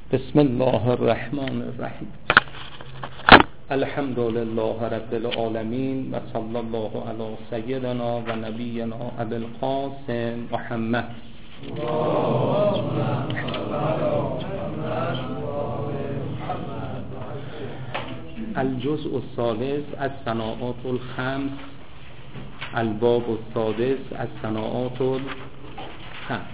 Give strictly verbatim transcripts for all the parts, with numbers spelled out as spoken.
بسم الله الرحمن الرحیم. الحمد لله رب العالمین و صلی الله علی سیدنا و نبینا ابی القاسم محمد. الجزء الثالث از صناعات الخمس، الباب السادس از صناعات الخمس.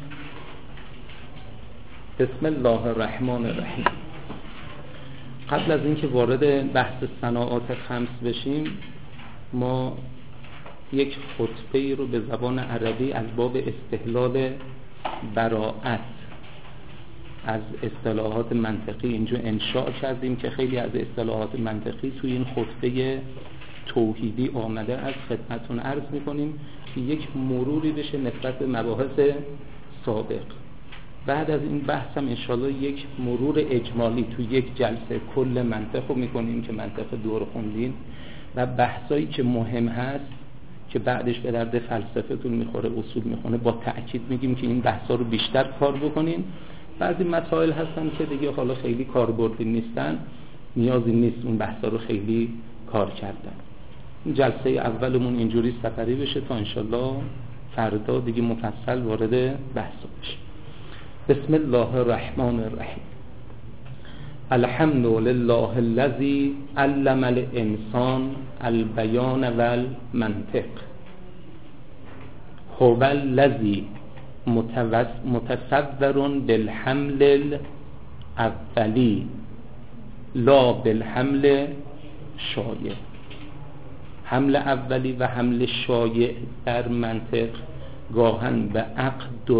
بسم الله الرحمن الرحیم. قبل از اینکه وارد بحث صناعات خمس بشیم، ما یک خطبه رو به زبان عربی از باب استحلال براءت از اصطلاحات منطقی اینجا انشاء کردیم که خیلی از اصطلاحات منطقی توی این خطبه توحیدی آمده. از خدمتون عرض میکنیم که یک مروری بشه نسبت به مباحث سابق. بعد از این بحث هم انشاءالله یک مرور اجمالی تو یک جلسه کل منطق رو میکنیم که منطق دور خوندین و بحثایی که مهم هست که بعدش به درد فلسفتون میخوره، اصول میخونه، با تأکید میگیم که این بحثا رو بیشتر کار بکنین. بعضی مسائل هستن که دیگه حالا خیلی کاربردی نیستن، نیازی نیست اون بحثا رو خیلی کار کردن. جلسه اولمون اینجوری سفری بشه تا انشاءالله فردا دیگه مفصل وارد بحث بشه. بسم الله الرحمن الرحیم. الحمد لله الذی علم الانسان البیان والمنطق، هو الذی متصور بالحمل الاولی لا بالحمل شایع. حمل اولی و حمل شایع در منطق گاهن به عقد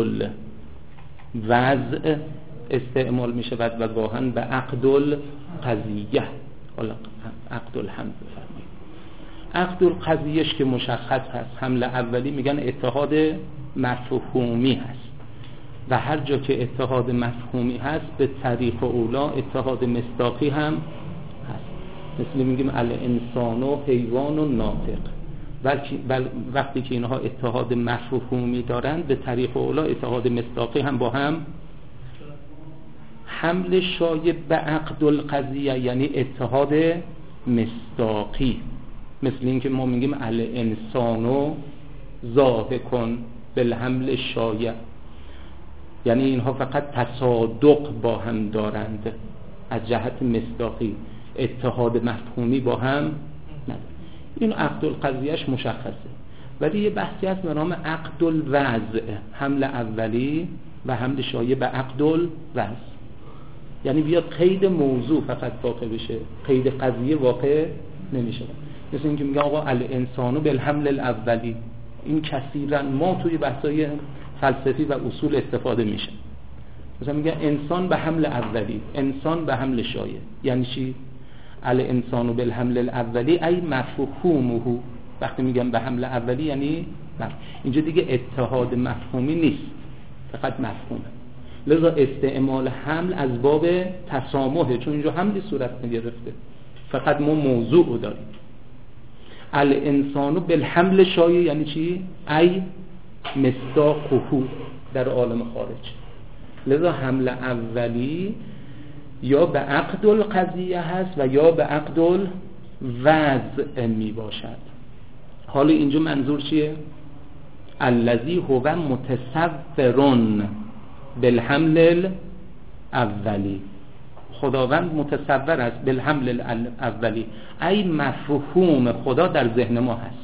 وضع استعمال می شود و گاهن به عقد القضیه. حالا عقد الحمل بفرمایید. عقد القضیهش که مشخص هست، حمل اولی میگن اتحاد مفهومی هست و هر جا که اتحاد مفهومی هست به طریق اولا اتحاد مصداقی هم هست. مثل میگیم الانسان و حیوان و ناطق، وقتی که اینها اتحاد مفهومی دارند به طریق اولا اتحاد مصداقی هم با هم. حمل شایع به عقد القضیه یعنی اتحاد مصداقی، مثل اینکه ما میگیم الانسان ضاحکن بالحمل شایع، یعنی اینها فقط تصادق با هم دارند از جهت مصداقی، اتحاد مفهومی با هم ندارند. این عقد القضیهش مشخصه. ولی یه بحثی هست به نام عقد الوضع، حمل اولی و حمل شایع به عقد الوضع، یعنی بیاد قید موضوع فقط واقع بشه، قید قضیه واقع نمیشه. مثل اینکه میگه آقا الانسان بالحمل الاولی، این کثیرا ما توی بحثای فلسفی و اصول استفاده میشه. مثلا میگه انسان به حمل اولی، انسان به حمل شایع، یعنی چی؟ الانسان بالحمل الاولی ای مفهومه. وقتی میگم به حمل اولی یعنی مفهوم. اینجا دیگه اتحاد مفهومی نیست، فقط مفهومه. لذا استعمال حمل از باب تسامحه، چون اینجا حملی صورت نگرفته، فقط ما موضوع داریم. الانسان بالحمل شایع یعنی چی؟ ای مصداقه در عالم خارج. لذا حمل اولی یا به عقد القضیه هست و یا به عقد الوضع می باشد. حالا اینجا منظور چیه؟ الذی هو متصور بالحمل الاولی، خداوند متصور است بالحمل الاولی، ای مفهوم خدا در ذهن ما هست.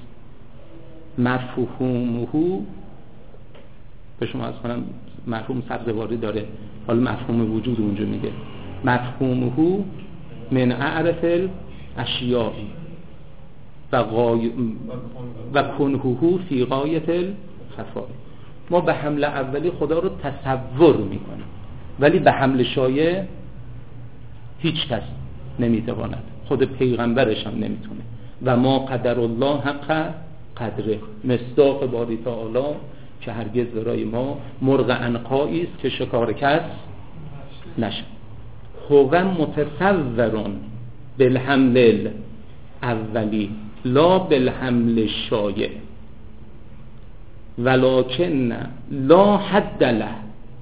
مفهومه به شما از کنم مفهوم سبزواری داره، حالا مفهوم وجود اونجا میگه مفهومه من اعرف الاشیاء و غای و کنهه فی غایت الخفا. ما به حمل اولی خدا رو تصور میکنیم، ولی به حمل شایع هیچ کس نمیتواند، خود پیغمبرش هم نمیتونه. و ما قدر الله حق قدره، مصداق باری تعالی که هرگز برای ما مرغ عنقایی است که شکار کس نشه. هو متصور بالحمل الاولی لا بالحمل شایع ولکن لا حد له،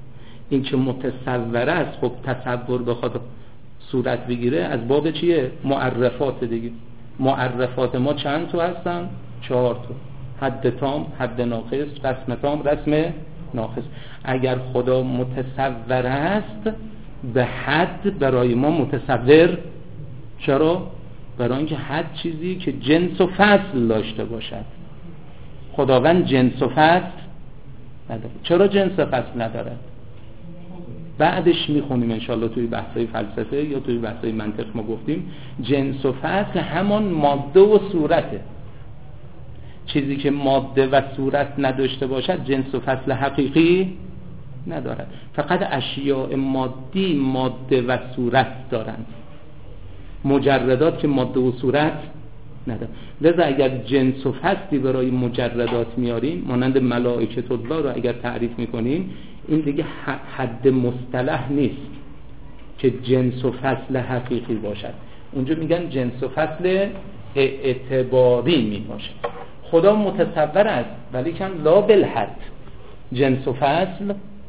این که متصوره است، خب تصور بخواد صورت بگیره از باب چیه؟ معرفات دیگه. معرفات ما چند تا هستن؟ چهار تا: حد تام، حد ناقص، رسم تام، رسم ناقص. اگر خدا متصور است، به حد برای ما متصور. چرا؟ برای اینکه حد چیزی که جنس و فصل داشته باشد. خداوند جنس و فصل نداره. چرا جنس و فصل ندارد؟ بعدش میخونیم انشالله توی بحثای فلسفه یا توی بحثای منطق. ما گفتیم جنس و فصل همان ماده و صورته. چیزی که ماده و صورت نداشته باشد جنس و فصل حقیقی ندارد. فقط اشیاء مادی ماده و صورت دارند، مجردات که ماده و صورت ندارند. لذا اگر جنس و فصلی برای مجردات میاریم، مانند ملائکه الله رو اگر تعریف میکنیم، این دیگه حد مصطلح نیست که جنس و فصل حقیقی باشد. اونجا میگن جنس و فصل اعتباری میباشد. خدا متصور است ولی کن لا بالحد. جنس و فصل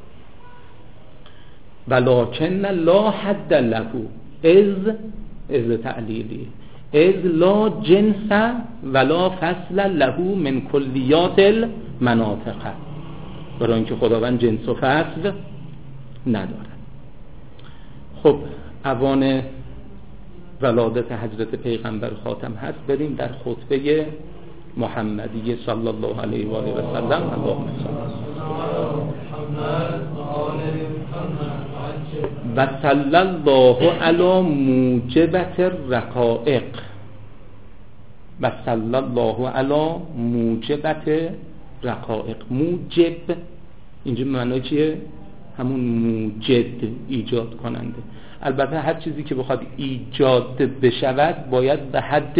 ولکن لا حد له از از تعلیلی از لا جنس ولا فصل له من کلیات المناطق. برای اینکه خداوند جنس و فصل ندارد. خب اوان ولادت حضرت پیغمبر خاتم هست. بریم در خطبه محمدی صلی الله علیه و آله و سلم. اللهم و صلی الله علی موجبت الرقائق. و صلی الله علی موجبت رقائق. موجب اینجا معنی چیه؟ همون موجد، ایجاد کننده. البته هر چیزی که بخواد ایجاد بشود باید به حد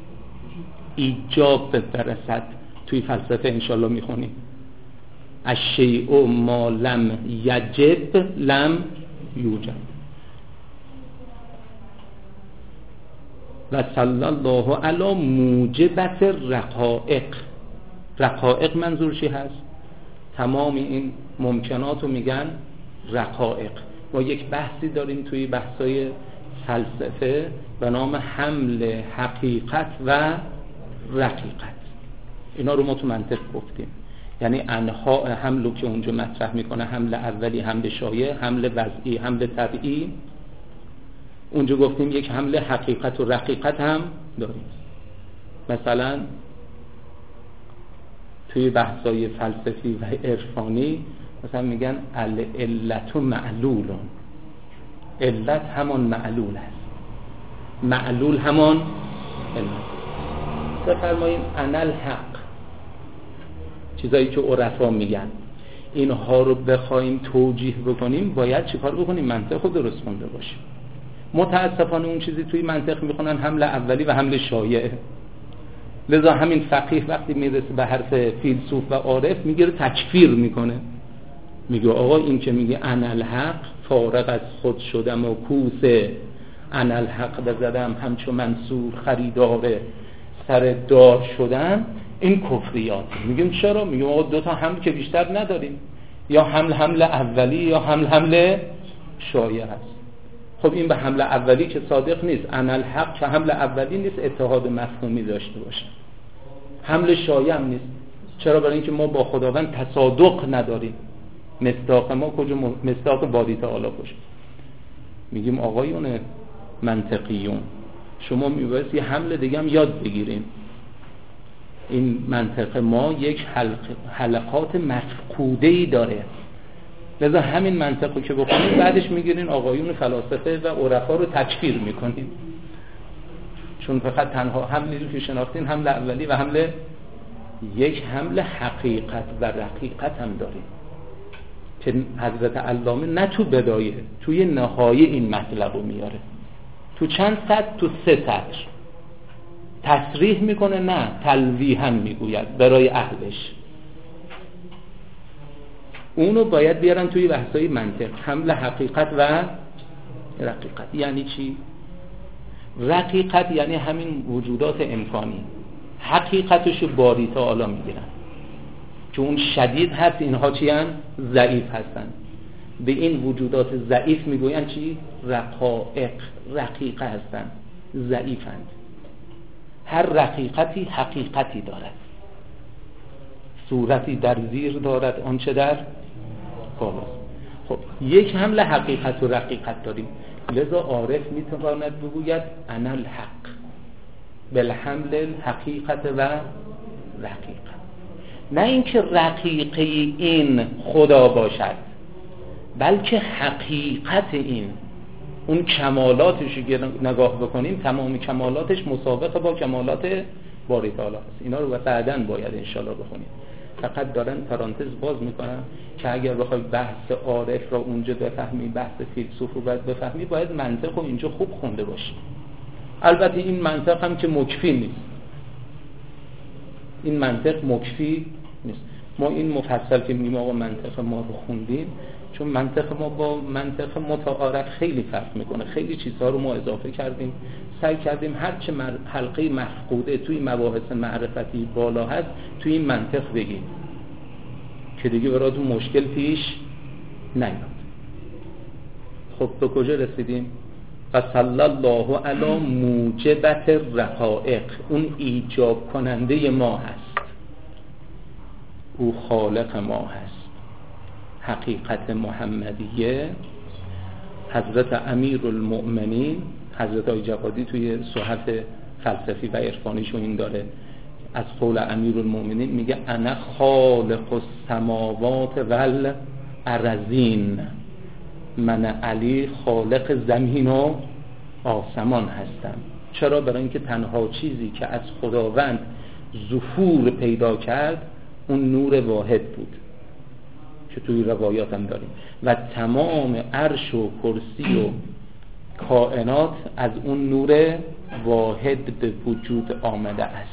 ایجاب برسد. توی فلسفه انشالله میخونیم الشیء ما لم یجب لم یوجد. و صلی الله علی موجبت رقائق. رقائق منظور چی هست؟ تمام این ممکنات رو میگن رقائق. ما یک بحثی داریم توی بحثای فلسفه به نام حمل حقیقت و رقیقت. اینا رو ما تو منطق گفتیم. یعنی انها حملو که اونجا مطرح میکنه، حمل اولی، حمل شایع، حمل وضعی، حمل طبعی. اونجا گفتیم یک حمل حقیقت و رقیقت هم داریم. مثلا توی بحثای فلسفی و عرفانی مثلا میگن العلت معلولون. علت همان معلول است، معلول همان علت. بفرماییم انا الحق، چیزایی که عرفا میگن، اینها رو بخوایم توجیه بکنیم باید چیکار بکنیم؟ منطق رو درست خونده باشیم. متاسفانه اون چیزی توی منطق میخونن حمل اولی و حمل شایع. لذا همین فقیه وقتی میرسه به حرف فیلسوف و عارف میگیره تکفیر میکنه، میگه آقا این که میگه انا الحق، فارغ از خود شدم و کوسه، انا الحق بزدم همچو منصور خریداره سر دار شدن، این کفریات. میگیم چرا؟ میگیم آقا دو تا حمل که بیشتر نداریم، یا حمل حمل اولی یا حمل حمل شایع هست. خب این به حمل اولی که صادق نیست. انا الحق که حمل اولی نیست، اتحاد مفهومی داشته باشه. حمل شایع هم نیست. چرا؟ برای اینکه ما با خداوند تصادق نداریم. مصداق ما کجا؟ مصداق باری تعالی کجا؟ میگیم آقایون منطقیون، شما میبایست یه حمل دیگه هم یاد بگیریم. این منطق ما یک حلق حلقات مفقوده‌ای داره. لذا همین منطقو که بخونید بعدش میگیرین آقایون فلاسفه و عرفا رو تکفیر میکنین، چون فقط تنها حملی رو که شناختین حمل اولی و حمل یک حمل حقیقت و رقیقت هم داریم که حضرت علامه نه تو بدایه، توی نهایه این مطلب رو میاره. تو چند سطر؟ تو سه سطر تصریح میکنه، نه تلویح هم میگوید برای اهلش. اونو باید بیارن توی بحثای منطق. حمل حقیقت و رقیقت یعنی چی؟ رقیقت یعنی همین وجودات امکانی، حقیقتشو باری تعالی میگیرن که اون شدید هست، اینها چی هن؟ ضعیف هستن. به این وجودات ضعیف میگویند چی؟ رقائق، رقیقه هستند، ضعیفند. هر رقیقتی حقیقتی دارد، صورتی در زیر دارد آنچه در بالاست. خب یک حمل حقیقت و رقیقت داریم، لذا عارف میتواند بگوید انا الحق بالحمل الحقیقت و رقیقت. نه اینکه رقیقه این خدا باشد، بلکه حقیقت این، اون کمالاتش رو نگاه بکنیم تمام کمالاتش مسابقه با کمالات باری تعالی است. اینا رو بعداً باید انشالله بخونیم. فقط دارن پرانتز باز میکنن که اگر بخوای بحث عارف را اونجا بفهمی، بحث فیلسوف رو باید بفهمی، باید منطق رو اینجا خوب خونده باشی. البته این منطق هم که مکفی نیست، این منطق مکفی نیست. ما این مفصل که میگیم آقا منطق ما رو خوندیم، چون منطق ما با منطق متعارف خیلی فرق میکنه، خیلی چیزها رو ما اضافه کردیم، سعی کردیم هرچه حلقه مفقوده توی مباحث معرفتی بالا هست توی این منطق بگیم که دیگه براتون مشکل پیش نیاد. خب به کجا رسیدیم؟ و صلی الله علی موجبت الرقائق، اون ایجاب کننده ما هست، او خالق ما هست. حقیقت محمدیه حضرت امیر المؤمنین حضرت آقای جوادی توی صحف فلسفی و عرفانیشو این داره، از قول امیر المؤمنین میگه انا خالق السماوات والارضین، من علی خالق زمین و آسمان هستم. چرا؟ برای اینکه تنها چیزی که از خداوند ظهور پیدا کرد اون نور واحد بود که توی روایات هم داریم و تمام عرش و کرسی و کائنات از اون نور واحد به وجود آمده است.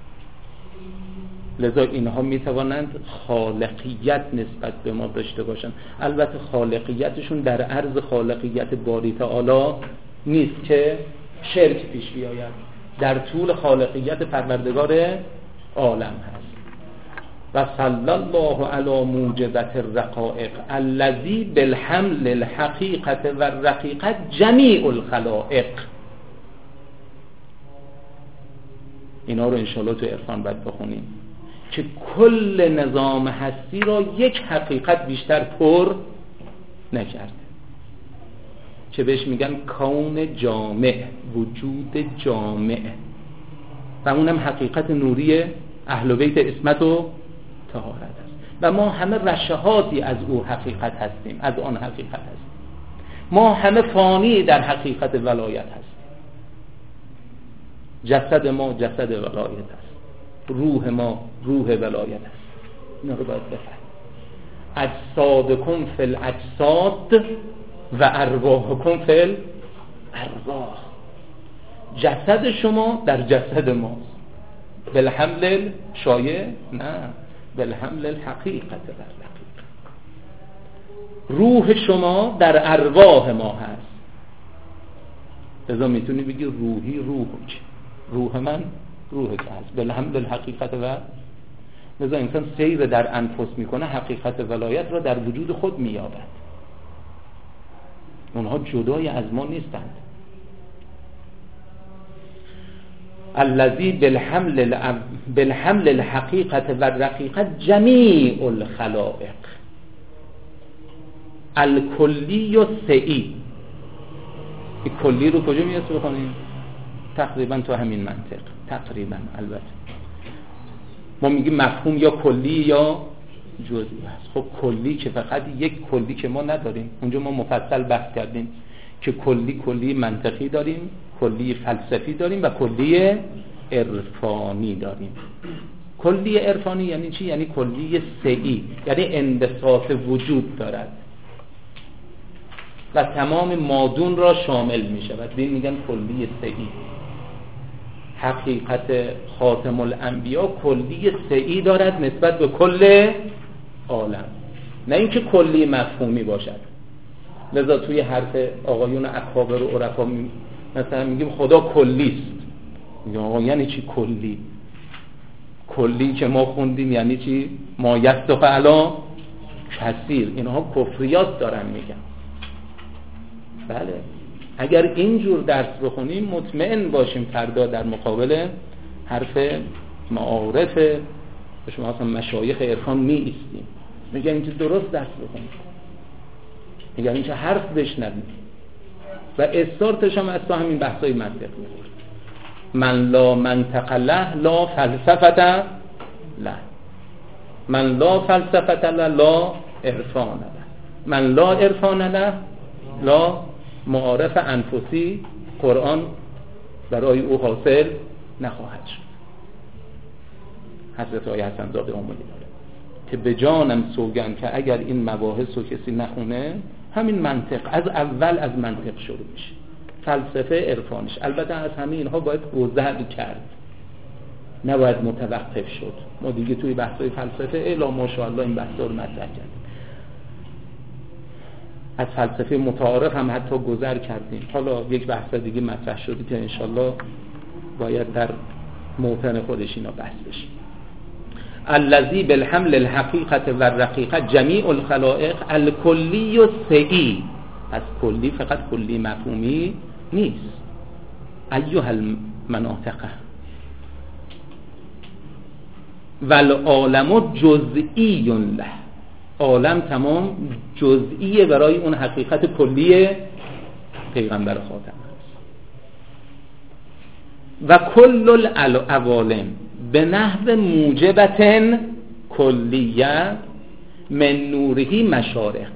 لذا اینها میتوانند خالقیت نسبت به ما داشته باشند. البته خالقیتشون در عرض خالقیت باری تعالی نیست که شرک پیش بیاید، در طول خالقیت پروردگار عالم هست. و صلی الله علی موجبت الرقائق الذی بالحمل الحقیقت و الرقیقت جمیع الخلائق. اینا رو انشاءالله تو عرفان باید بخونیم که کل نظام هستی را یک حقیقت بیشتر پر نکرده، که بهش میگن کون جامع، وجود جامع، و اونم حقیقت نوری اهل بیت عصمت و طهارت است. و ما همه رشهاتی از او حقیقت هستیم، از آن حقیقت هستیم. ما همه فانی در حقیقت ولایت هستیم. جسد ما جسد ولایت است، روح ما روح ولایت است. اینا رو باید بفهمیم. اجسادکم فی الاجساد و ارواحکم فی الارواح. جسد شما در جسد ماست، بالحمل شایع نه، بالحمل الحقیقت و الرقیقت. روح شما در ارواح ما هست. لذا میتونی بگی روحی روح چی؟ روح من روح که هست، بالحمل الحقیقت و لذا انسان سیر در انفس میکنه، حقیقت ولایت را در وجود خود مییابد. اونها جدای از ما نیستند. الذی بالحمل بالحمل الحقیقت و الرقیقت جمیع الخلائق الکلی و سعی. این کلی رو کجا میاد بخونیم؟ تقریبا تو همین منطق، تقریبا. البته ما میگیم مفهوم یا کلی یا جزئی است. خب کلی که فقط یک کلی که ما نداریم، اونجا ما مفصل بحث کردیم که کلی کلی منطقی داریم، کلی فلسفی داریم و کلی عرفانی داریم. کلی عرفانی یعنی چی؟ یعنی کلی سعی، یعنی انبساط وجود دارد و تمام مادون را شامل می شود. این میگن کلی سعی. حقیقت خاتم الانبیا کلی سعی دارد نسبت به کل عالم، نه اینکه کلی مفهومی باشد. لذا توی حرف آقایون اکابر و عرفا مثلا میگیم خدا کلی است. میگم آقا یعنی چی کلی؟ کلی که ما خوندیم یعنی چی؟ ما یصدق علی کثیر، اینها کفریات دارن میگن. بله اگر اینجور درس بخونیم مطمئن باشیم فردا در مقابل حرف معارف شما اصلا مشایخ عرفان می ایستیم، میگن اینجا درست درس بخونیم، میگن اینجا حرف بشنویم و استارتش هم از تو همین بحثای منطق میخوره. من لا منطق له لا فلسفت له، من لا فلسفت له لا عرفان له، من لا عرفان له لا معارف انفسی قرآن برای او حاصل نخواهد شد. حضرت آقای حسن زاده عمری داره که به جانم سوگند که اگر این مباحث رو کسی نخونه همین منطق از اول از منطق شروع میشه، فلسفه عرفانش. البته از همه اینها باید گذر کرد، نباید متوقف شد. ما دیگه توی بحث‌های فلسفه الا ماشاءالله این بحثا رو مطرح کردیم، از فلسفه متعارف هم حتی گذر کردیم. حالا یک بحث دیگه مطرح شده که انشالله باید در موطن خودش اینا بحث بشه. الذی بالحمل الحقیقت و الرقیقت جمیع الخلائق الکلی و سعی. از کلی فقط کلی مفهومی نیست. ایها المناطق والعالم جزئی له، عالم تمام جزئیه برای اون حقیقت کلی پیغمبر خاتم است. و کل العوالم به نحو موجبت کلیه من نوره مشارق،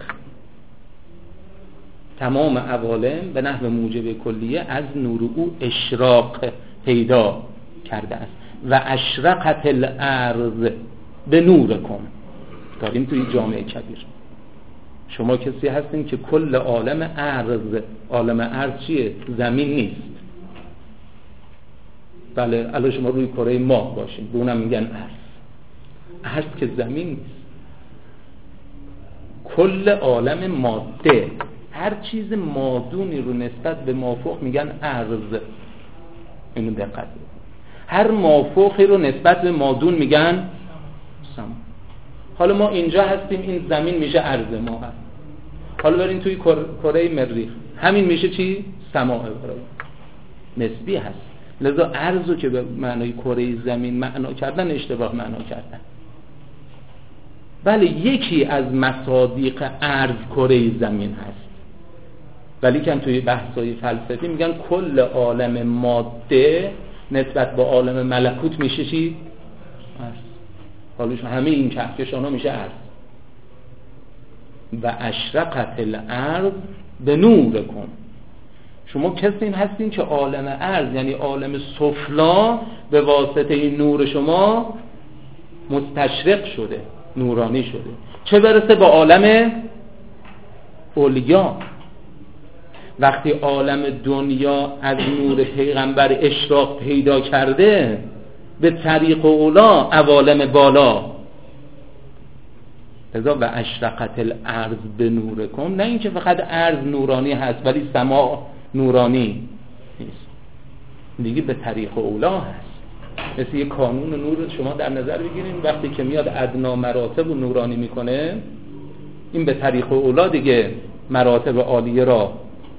تمام عوالم به نحو موجب کلیه از نور او اشراق پیدا کرده است. و اشرقت الارض به نورکم، داریم توی جامعه کبیر. شما کسی هستین که کل عالم ارض، عالم ارض چیه؟ زمین نیست. بله الان شما روی کره ماه باشین به اونم میگن ارض، ارض که زمین نیست. کل عالم ماده، هر چیز مادونی رو نسبت به مافوق میگن ارض. اینو دقت کنید. هر مافوقی رو نسبت به مادون میگن سما. حالا ما اینجا هستیم، این زمین میشه ارض ما هست. حالا بریم توی کره مریخ، همین میشه چی؟ سماء. نسبی هست. لذا ارضو که به معنای کره زمین معنا کردن اشتباه معنا کردن. بله یکی از مصادیق ارض کره زمین هست، ولی که توی بحث‌های فلسفی میگن کل عالم ماده نسبت به عالم ملکوت میشه چی؟ ارض. حالا همه این کهکشان ها میشه ارض. و اشرقت الارض به نورکم. شما کسی هستین که عالم ارض یعنی عالم سفلا به واسطه این نور شما مستشرق شده، نورانی شده، چه برسه با عالم اولیا. وقتی عالم دنیا از نور پیغمبر اشراق پیدا کرده به طریق اولا عوالم بالا، لذا و اشرقت الارض به نورکم، نه اینکه فقط ارض نورانی هست ولی سما نورانی نیست، دیگه به طریق اولا هست. مثل یک کانون نور شما در نظر بگیرین، وقتی که میاد ادنا مراتب و نورانی میکنه، این به طریق اولا دیگه مراتب عالیه را.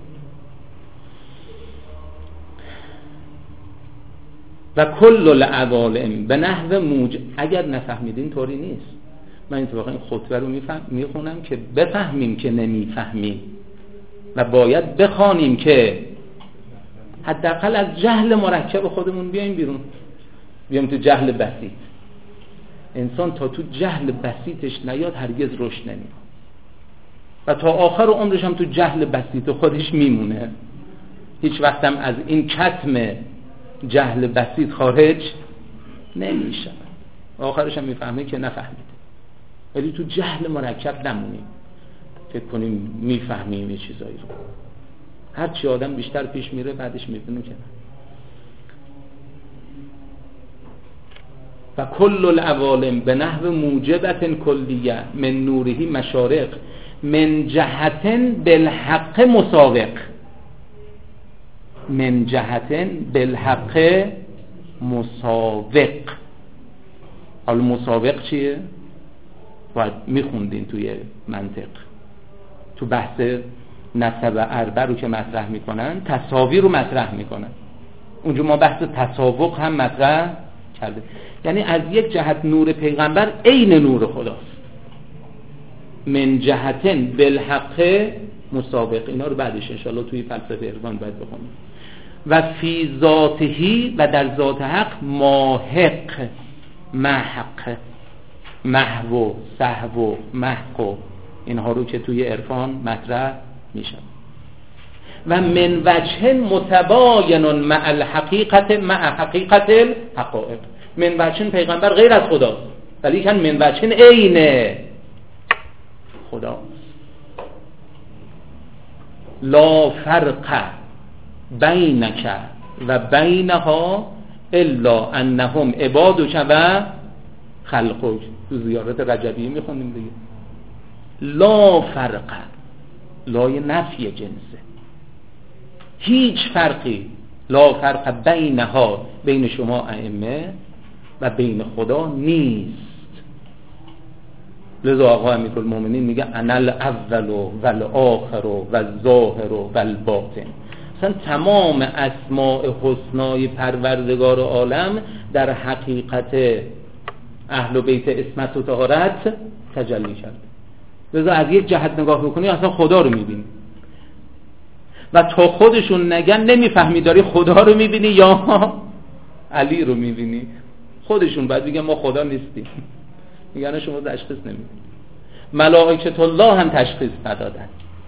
و کل العوالم به نحو موج. اگر نفهمیدین طوری نیست، من اتفاقا این خطبه رو میخونم که بفهمیم که نمیفهمیم و باید بخوانیم که حداقل از جهل مرکب خودمون بیایم بیرون، بیایم تو جهل بسیط. انسان تا تو جهل بسیطش نیاد هرگز رشد نمیکنه و تا آخر عمرش هم تو جهل بسیط خودش میمونه، هیچ وقت هم از این کتم جهل بسیط خارج نمیشه، آخرش هم میفهمه که نفهمید. ولی تو جهل مرکب نمونیم، فکر کنیم میفهمیم یه چیزایی رو. هر چی آدم بیشتر پیش میره بعدش میبینه که و کل العوالم به نحو موجبت کلیه من نوره مشارق من جهت بالحق مساوق. من جهت بالحق مساوق. حالا مساوق چیه؟ باید میخوندین توی منطق. تو بحث نسب اربع رو که مطرح میکنن تساوی رو مطرح میکنن، اونجا ما بحث تساوق هم مطرح کرده. یعنی از یک جهت نور پیغمبر عین نور خداست، من جهتن بالحق مسابق. اینا رو بعدش انشاءالله توی فلسفه عرفان باید بخونیم. و فی ذاتهی، و در ذات حق ماحق، محق، محو، سهو، محق، اینها رو که توی عرفان مطرح میشه. و من وجه متباین مع الحقیقت مع حقیقت الحقائق. من وجه پیغمبر غیر از خداست، ولی کن من وجه عین خداست. لا فرق بینک و بینها الا انهم عبادک و خلقک. تو زیارت رجبیه میخونیم دیگه. لا فرق، لای نفی جنسه، هیچ فرقی، لا فرق بینها، بین شما ائمه و بین خدا نیست. لذا آقا امیرالمومنین میگه انا الاول و الاخر و الظاهر و الباطن. مثلا تمام اسماء حسنای پروردگار عالم در حقیقت اهل بیت عصمت و طهارت تجلی کرد. لذا از یک جهت نگاه بکنی اصلا خدا رو میبینی، و تا خودشون نگن نمیفهمی داری خدا رو میبینی یا علی رو میبینی. خودشون بعد بگن ما خدا نیستیم، میگن شما تشخیص نمیدید. ملائکه الله هم تشخیص ندادن.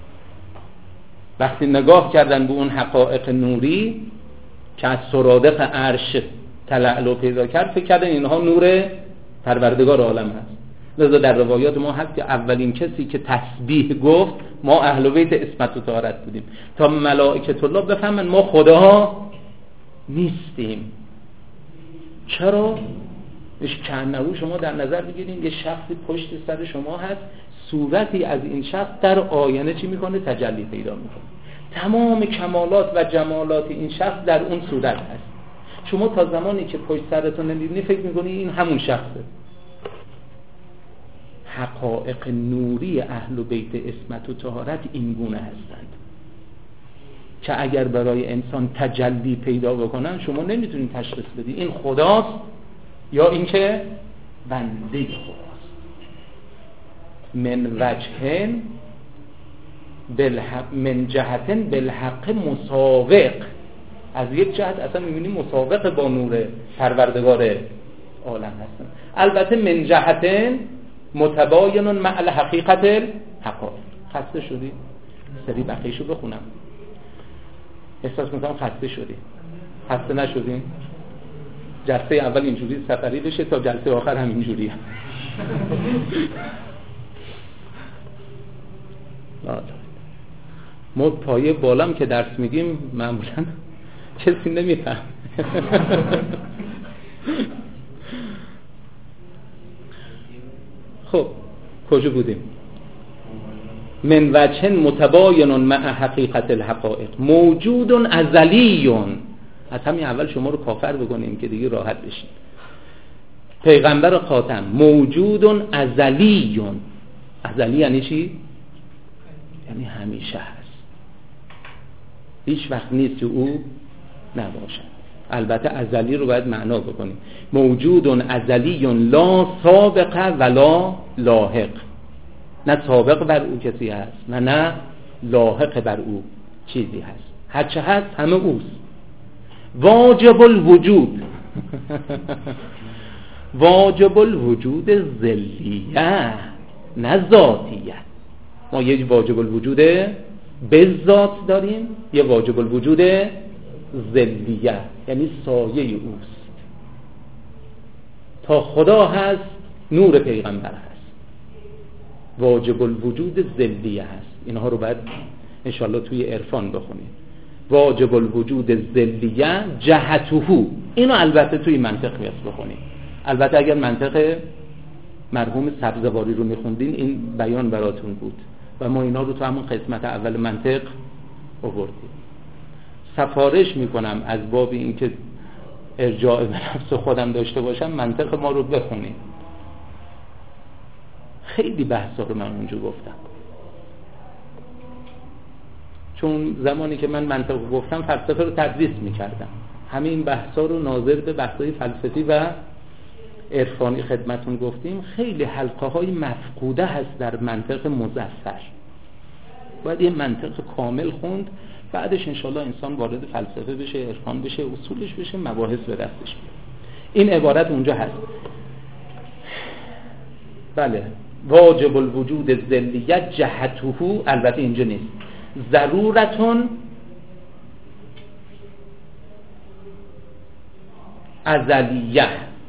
وقتی نگاه کردن به اون حقایق نوری که از سرادق عرش تلألؤ پیدا کرد، فکر کردن اینها نور پروردگار عالم هست. لذا در روایات ما هست که اولین کسی که تسبیح گفت ما اهل بیت عصمت و طهارت بودیم، تا ملائکه الله بفهمن ما خدا نیستیم. چرا؟ اش کنهو شما در نظر بگیرید یه شخصی پشت سر شما هست، صورتی از این شخص در آینه چی میکنه؟ تجلی پیدا میکنه. تمام کمالات و جمالات این شخص در اون صورت هست. شما تا زمانی که پشت سرتون نمیبینی فکر میکنی این همون شخصه. حقایق نوری اهل بیت عصمت و طهارت این گونه هستند که اگر برای انسان تجلی پیدا بکنن شما نمیتونید تشخیص بدید این خداست یا اینکه بنده خداست. من وجه بالحق، من جهتن بالحق مساوق. از یک جهت اصلا میبینیم مساوق با نور پروردگار عالم هستن. البته من جهتن متباین مع الحقیقت الحقائق. خسته شدی؟ سری بقیه‌شو بخونم. احساس میکنم خسته شدی. خسته نشدین؟ جلسه اول اینجوری سفری بشه تا جلسه آخر هم اینجوریه. ما پایه بالام که درس میگیم معمولا کسی نمیفهم. خب کجا بودیم؟ من وجه متباین مع حقیقت الحقائق موجود ازلی. از همین اول شما رو کافر بکنیم که دیگه راحت بشین. پیغمبر خاتم موجود ازلی. ازلی یعنی چی؟ یعنی همیشه هست، هیچ وقت نیست که او نباشد. البته ازلی رو باید معنا بکنیم. موجود ازلی لا سابق ولا لاحق. نه سابق بر او کسی هست نه نه لاحق بر او چیزی هست. هرچه هست همه اوست. واجب الوجود واجب الوجود ذلیه نه ذاتیه. ما یک واجب الوجود به ذات داریم، یه واجب الوجود ذلیه یعنی سایه اوست. تا خدا هست نور پیغمبر هست. واجب الوجود ذلیه هست. اینها رو باید انشاءالله توی عرفان بخونیم. واجب الوجود ذلیه جهته. اینو البته توی منطق میاد بخونیم. البته اگر منطق مرحوم سبزواری رو میخوندین این بیان براتون بود و ما اینا رو تو همون قسمت اول منطق آوردیم. سفارش میکنم از باب این که ارجاع به نفس خودم داشته باشم منطق ما رو بخونیم. خیلی بحثا رو من اونجا گفتم، چون زمانی که من منطق گفتم فلسفه رو تدریس میکردم، همین بحثا رو ناظر به بحثای فلسفی و عرفانی خدمتون گفتیم. خیلی حلقه های مفقوده هست در منطق مظفر، باید یه منطق کامل خوند، بعدش انشالله انسان وارد فلسفه بشه، عرفان بشه، اصولش بشه، مباحث به دستش بیاد. این عبارت اونجا هست. بله، واجب الوجود ذلیت جهته، البته اینجا نیست، ضرورتون ازلیه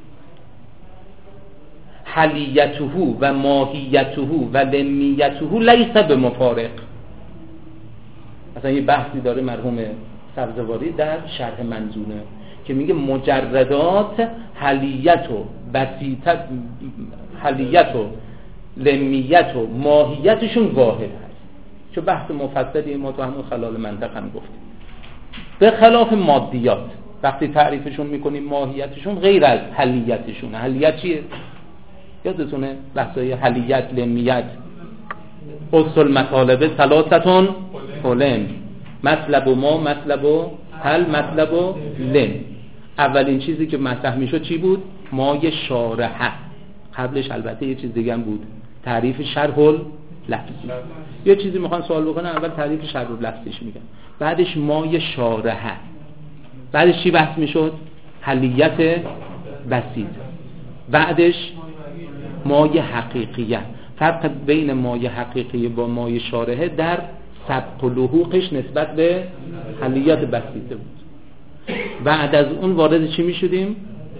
حلیته و ماهیته و لمیته لیس بمفارق. مثلا یه بحثی داره مرحوم سبزواری در شرح منظومه که میگه مجردات حلیت و بسیطت، حلیت و لمیت و ماهیتشون واحد هست. چه بحث مفصلی ما تو همون خلال منطق هم گفتیم. به خلاف مادیات وقتی تعریفشون میکنیم ماهیتشون غیر از حلیتشون. حلیت چیه؟ یادتونه بحثای حلیت، لمیت، اصل مطالبه ثلاثتون علم، مطلب و ما، مطلب و حل، مطلب و لم. اولین چیزی که مطرح میشد چی بود؟ مای شارحه. قبلش البته یه چیز دیگه هم بود، تعریف شرح اللفظی. یه چیزی میخوان سوال بکنن، اول تعریف شرح اللفظیش میگن، بعدش مای شارحه، بعدش چی بحث میشد؟ حلیت بسیط، بعدش مای حقیقیه. فرق بین مای حقیقی با مای شارحه در سبق و لحوقش نسبت به حلیت بسیطه بود. بعد از اون وارد چی می شدیم؟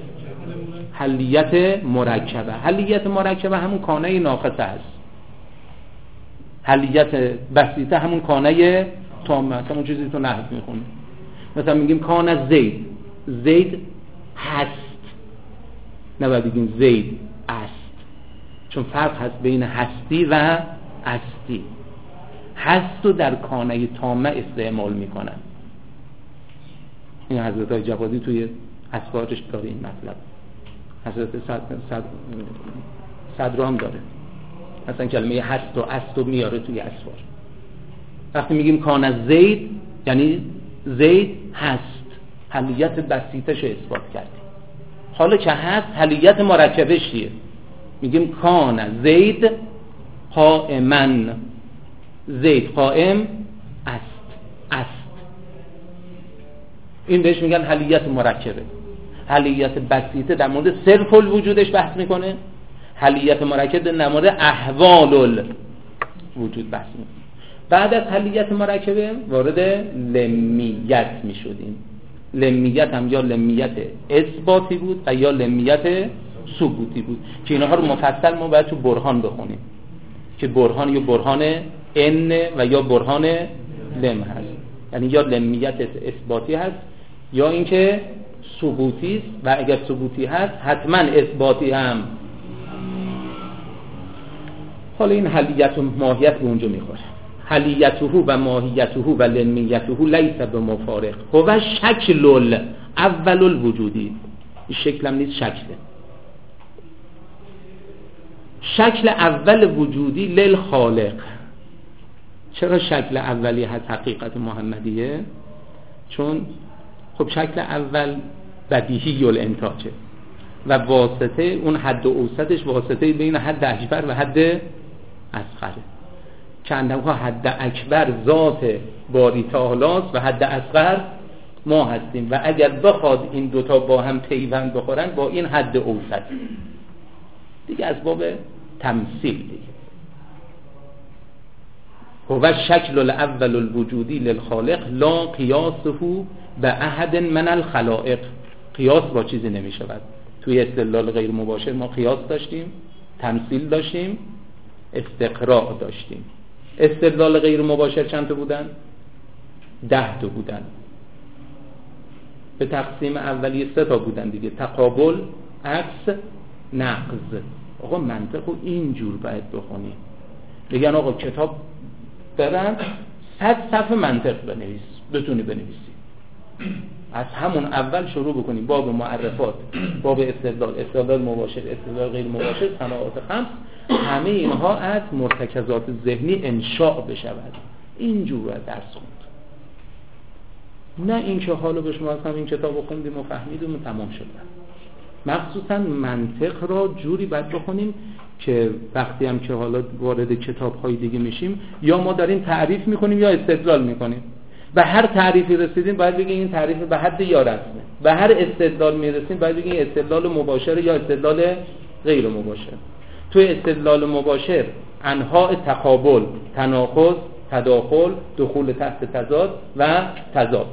حلیت مرکبه. حلیت مرکبه همون کانه ناقصه هست، حلیت بسیطه همون کانه تامه هست. همون چیزی تو نحو می خونیم، مثلا میگیم کان زید، زید هست، نباید بگیم زید است، چون فرق هست بین هستی و استی. هست رو در کانه تامه استعمال میکنن. این حضرت های جوادی توی اسفارش داره این مطلب، حضرت صد صد صدر هم داره، مثلا کلمه هست و است رو میاره توی اسفار. وقتی میگیم کان زید یعنی زید هست، حلیت بسیطش رو اثبات کردیم. حالا که هست حلیت مرکبش چیه؟ میگیم کان زید قائما، زید قائم است، است. این بهش میگن حلیت مرکبه. حلیت بسیطه در مورد صرف الوجودش بحث میکنه، حلیت مرکب در مورد احوال الوجود بحث میکنه. بعد از حلیت مرکبه وارد لمیت میشدیم. لمیت هم یا لمیت اثباتی بود و یا لمیت ثبوتی بود که اینها رو مفصل ما باید تو برهان بخونیم که برهان یا برهان ان و یا برهان لم هست، یعنی یا لمیت اثباتی هست یا اینکه ثبوتی است، و اگر ثبوتی هست حتما اثباتی هم. حالا این حلیت و ماهیت به اونجا میخوره. حلیته و ماهیته و لمیته لیس بمفارق هو شکل اول الوجودی. این شکل هم نیست، شکله. شکل اول وجودی للخالق. چرا شکل اولی هست حقیقت محمدیه؟ چون خب شکل اول بدیهی الانتاجه و واسطه اون حد اوسطش واسطه بین حد اکبر و حد اصغره، که اندها حد اکبر ذات باری تعالی است و حد اصغر ما هستیم و اگر بخواد این دوتا با هم پیوند بخورن با این حد اوسط دیگه از باب تمثیل دیگه. هو شکل الاول الوجودی للخالق لا قیاسه به احد من الخلائق. قیاس با چیزی نمی شود. توی استدلال غیر مباشر ما قیاس داشتیم، تمثیل داشتیم، استقراء داشتیم. استدلال غیر مباشر چند تا بودن؟ ده تا بودن. به تقسیم اولیه سه تا بودن دیگه، تقابل، عکس، نقض. آقا منطق رو اینجور باید بخونیم. بگن آقا کتاب برن صد صفحه منطق بنویس، بتونی بنویسی. از همون اول شروع بکنیم، باب معرفات، باب استدلال، استدلال مباشر، استدلال غیر مباشر، صناعات خمس، همه اینها از مرتکزات ذهنی انشاء بشود. اینجور درس خوند، نه اینکه حالا به شما هم این کتاب رو خوندیم و فهمیدیم و تمام شد. مخصوصا منطق را جوری باید بخونیم که وقتی هم که حالا وارد کتاب‌های دیگه میشیم یا ما داریم تعریف میکنیم یا استدلال میکنیم. به هر تعریفی رسیدیم باید بگیم این تعریف به حد یا رسمه. به هر استدلال میرسیم باید بگیم استدلال مباشر یا استدلال غیر مباشر. توی استدلال مباشر انواع تقابل، تناقض، تداخل، دخول تحت تضاد و تضاد.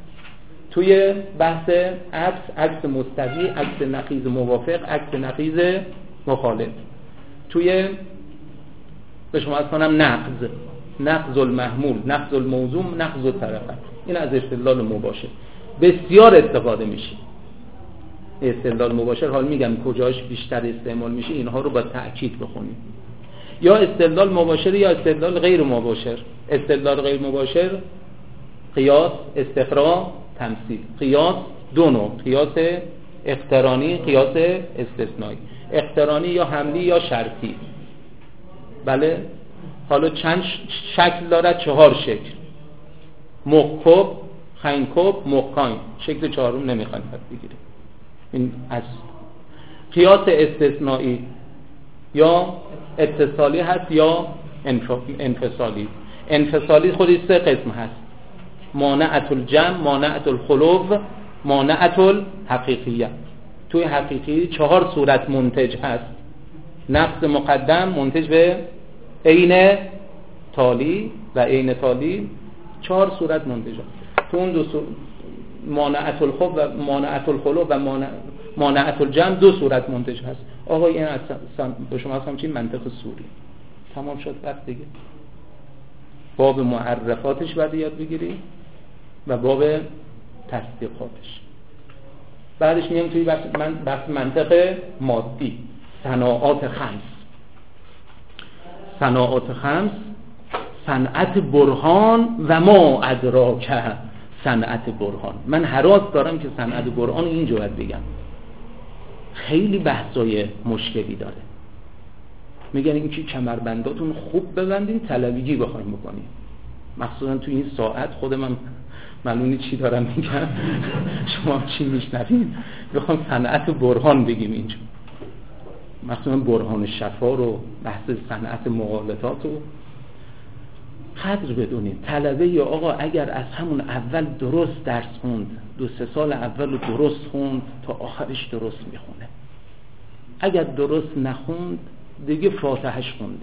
توی بحث عکس، عکس مستوی، عکس نقیض موافق، عکس نقیض مخالف. توی به شما از کنم نقض، نقض المحمول، نقض الموضوع، نقض الطرفین. این از استدلال مباشر بسیار استفاده میشه. استدلال مباشر حال میگم کجاش بیشتر استعمال میشه، اینها رو با تأکید بخونیم. یا استدلال مباشر یا استدلال غیر مباشر. استدلال غیر مباشر قیاس، استقراء، تمثیل. قیاس دو نوع، قیاس اقترانی، قیاس استثنایی. اقترانی یا حملی یا شرطی. بله، حالا چند شکل دارد؟ چهار شکل. مخکب، خینکب، مخکاین. شکل چهارم نمیخوایم پس بگیریم. این از قیاس استثنایی یا اتصالی هست یا انفصالی. انفصالی خودی سه قسم هست: مانعت الجمع، مانعت الخلو، مانعت الحقیقیه. توی حقیقی چهار صورت منتج هست: نقص مقدم منتج به عین تالی و عین تالی، چهار صورت منتج هست. تو اون دو صورت مانعت الخلو و مانعت الخلو و مانعت الجمع دو صورت منتج هست. آقا این اصلا به شما هستم چی؟ منطق سوری. تمام شد. بس دیگه باب معرفاتش باید یاد بگیری و باب تصدیقاتش. بعدش میام توی بحث من بحث منطق مادی، صناعات خمس. صناعات خمس، صنعت برهان و ما ادراک صنعت برهان. من هراس دارم که صنعت برهان اینجا باید بگم، خیلی بحثای مشکلی داره. میگن این که کمربنداتون خوب ببندین، طلبیگی بخوایم بکنیم. مخصوصا تو این ساعت خود من معلومی چی دارم میگم، شما چی میشنوید. بخوام صنعت برهان بگیم اینجا، مخصوصا برهان شفا رو، بحث صنعت مغالطات رو قدر بدونید. طلبه یا آقا اگر از همون اول درست درس خوند، دو سه سال اول رو درست خوند، تا آخرش درست میخونه. اگر درست نخوند دیگه فاتحش خونده.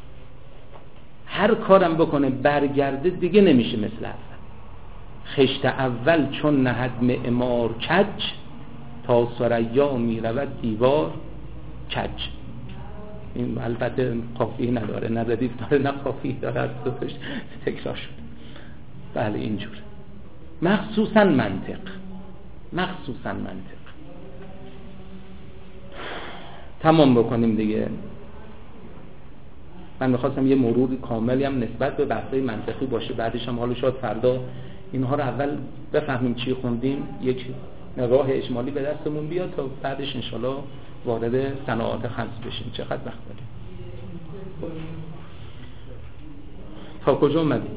هر کارم بکنه برگرده دیگه نمیشه مثل اول. خشت اول چون نهد معمار کج، تا ثریا میرود دیوار کج. این البته قافیه نداره، نه ردیف داره نه قافیه داره، از دوتاش تکرار شد. بله اینجور. مخصوصا منطق، مخصوصا منطق تمام بکنیم دیگه. من میخواستم یه مرور کاملی هم نسبت به بحثای منطقی باشه، بعدش هم حالا شاید فردا اینها رو اول بفهمیم چی خوندیم، یک نگاه اجمالی به دستمون بیاد تا بعدش انشالله وارد صناعات خمس بشیم. چقدر وقت داریم؟ تا کجا اومدیم؟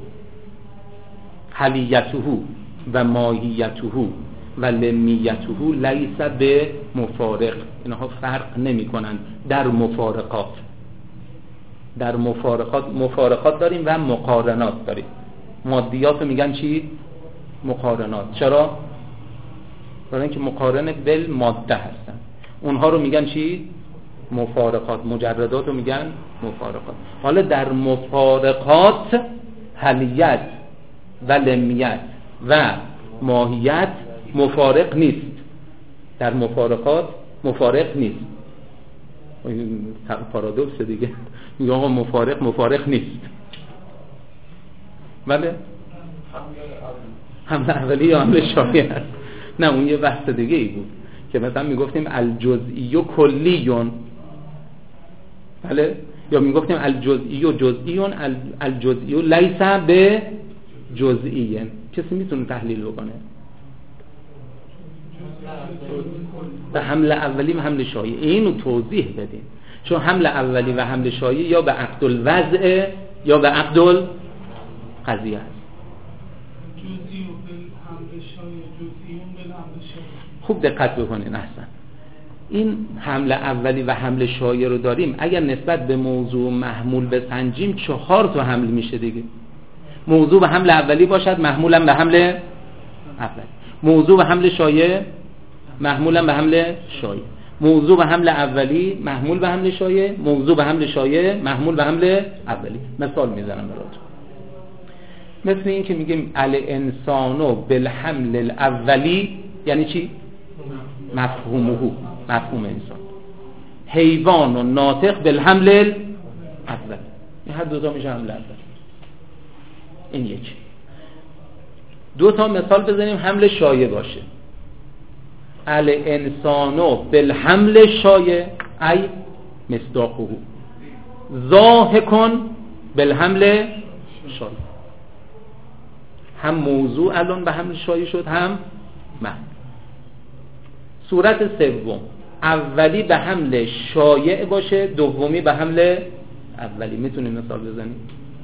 حلیته و ماهیته و لمیته لیس به مفارق. اینها فرق نمی کنند در مفارقات. در مفارقات مفارقات داریم و مقارنات داریم. مادیات میگن چی؟ مقارنات. چرا؟ برای اینکه مقارن بل ماده هستن. اونها رو میگن چی؟ مفارقات. مجردات رو میگن مفارقات. حالا در مفارقات حلیت و لمیت و ماهیت مفارق نیست. در مفارقات مفارق نیست. پارادوکس دیگه، میگه آقا مفارق مفارق نیست. بله؟ حمله اولی یا حمله شایی هست. نه اون یه بحث دیگه ای بود که مثلا میگفتیم الجزئی و کلیون، بله، یا میگفتیم الجزئی و جزئیون، الجزئی لیس به جزئی. کسی میتونه تحلیل بکنه؟ به حمله اولی و حمله شایی اینو توضیح بدیم. چون حمل اولی و حمل شایع یا به عقد الوضع یا به عقد القضیه است. جزئی و به حمل شایع، جزئی به حمل شایع. خوب دقت بکنین. احسن. این حمل اولی و حمل شایع رو داریم. اگر نسبت به موضوع محمول بسنجیم چهار تا حمل میشه دیگه. موضوع به حمل اولی باشد، محمولم به حمل اولی. موضوع به حمل شایع، محمولم به حمل شایع. موضوع به حمل اولی، محمول به حمل شایع. موضوع به حمل شایع، محمول به حمل اولی. مثال میزنم براتون. مثل این که میگیم الانسانو بالحمل الاولی، یعنی چی؟ مفهومه، مفهوم انسان. حیوان و ناطق بالحمل الاول، این هر دو تا میشه حمل اول. این یکی. دو تا مثال بزنیم حمل شایع باشه. الانسانو بالحمل شایع ای مصداقه، ضاحکون بالحمل شایع. هم موضوع الان به حمل شایع شد، هم محمول. صورت سوم، اولی به حمل شایع باشه، دومی به حمل اولی. میتونیم مثال بزنیم؟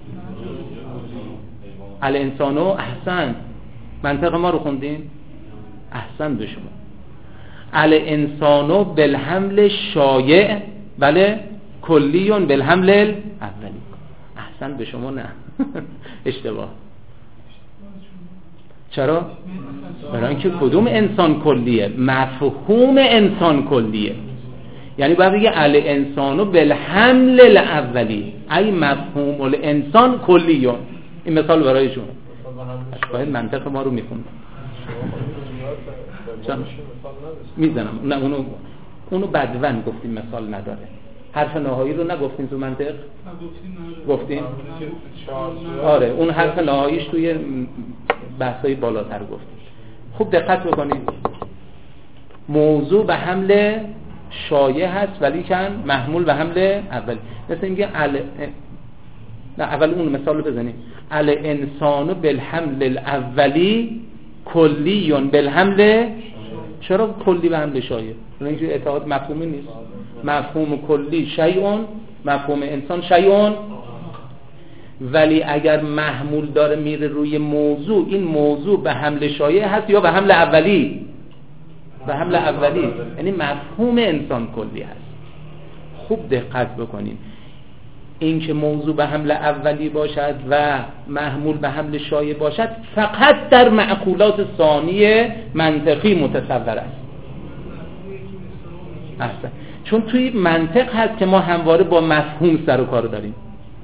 الانسانو، احسن، منطق ما رو خوندین؟ احسن به شما. الانسانو بالحمل شایع بله کلیون بالحمل اولی. احسن به شما. نه اشتباه. چرا؟ برای اینکه کدوم انسان کلیه؟ مفهوم انسان کلیه. یعنی باید بگه الانسانو بالحمل الاولی ای مفهوم الانسان کلیون. این مثال برای شما. باید منطق ما رو میخوندم. میزنم. نه اونو اونو بدون گفتیم مثال نداره. حرف نهایی رو نگفتیم تو منطق؟ گفتیم؟ آره اون حرف نهاییش توی بحثای بالاتر گفتیم. خوب دقت بکنید. موضوع به حمل شایع هست ولی کن محمول به حمل اولی. مثل میگه ال... نه اول اون مثال رو بزنیم. الانسان بالحمل الاولی کلیون بالحمل. چرا کلی به حمل شایع؟ چون اینکه اتحاد مفهومی نیست. مفهوم کلی شیئون، مفهوم انسان شیئون. ولی اگر محمول داره میره روی موضوع، این موضوع به حمل شایع هست یا به حمل اولی؟ به حمل اولی. یعنی مفهوم انسان کلی هست. خوب دقت بکنیم. این که موضوع به حمل اولی باشد و محمول به حمل شایع باشد فقط در معقولات ثانیه منطقی متصور است. اصلا چون توی منطق هست که ما همواره با مفهوم سر و کار داریم.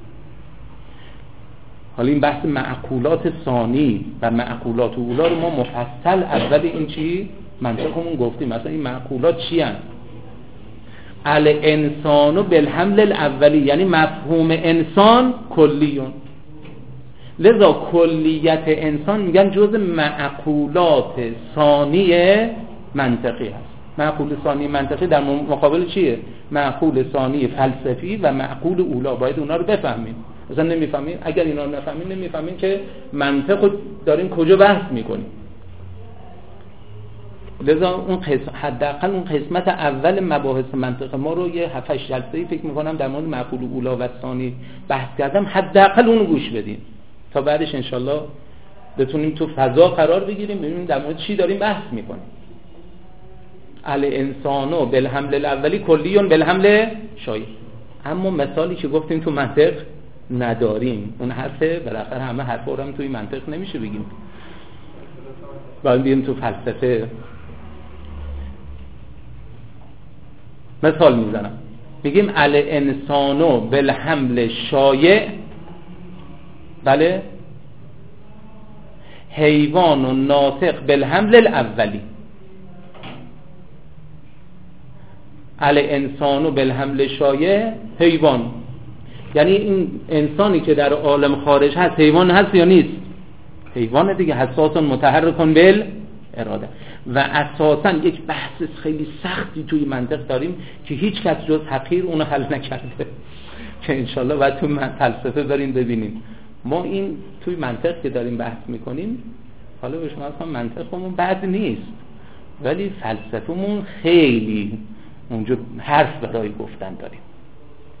حالا این بحث معقولات ثانی و معقولات اولا رو ما مفصل اول این چی منطقمون گفتیم. مثلا این معقولات چی هست؟ الانسانو بالحمل الاولی یعنی مفهوم انسان کلیون. لذا کلیت انسان میگن جز معقولات ثانی منطقی هست. معقول ثانی منطقی در مقابل چیه؟ معقول ثانی فلسفی و معقول اولا. باید اونا رو بفهمیم. مثلا نمیفهمیم، اگر اینا رو نفهمیم نمیفهمیم که منطق رو داریم کجا بحث میکنیم. لذا اون قسم حداقل اون قسمت اول مباحث منطق ما رو یه هفت هشت جلسه‌ای فکر می‌کنم در مورد معقول اولا و ثانی بحث کردم. حداقل اون رو گوش بدین تا بعدش انشالله بتونیم تو فضا قرار بگیریم ببینیم در مورد چی داریم بحث میکنیم. الانسانو بالحمل الاولی کلیون بالحمل شایع. اما مثالی که گفتیم تو منطق نداریم. اون حرفه بالاخره همه حرفا رو هم توی منطق نمیشه بگیم. باید بگیم تو فلسفه. مثال میزنم. میگیم الانسانو بالحمل شایع بله حیوان و ناطق بالحمل الاولی. الانسانو بالحمل شایع حیوان یعنی این انسانی که در عالم خارج هست حیوان هست یا نیست؟ حیوان دیگه. حساس متحرکون بال اراده. و اساسا یک بحث خیلی سختی توی منطق داریم که هیچ کس جز حقیر اونو حل نکرده که انشالله باید توی فلسفه بریم ببینیم. ما این توی منطق که داریم بحث میکنیم، حالا به شما اصلا منطقمون بد نیست ولی فلسفهمون خیلی اونجا حرف برای گفتن داریم.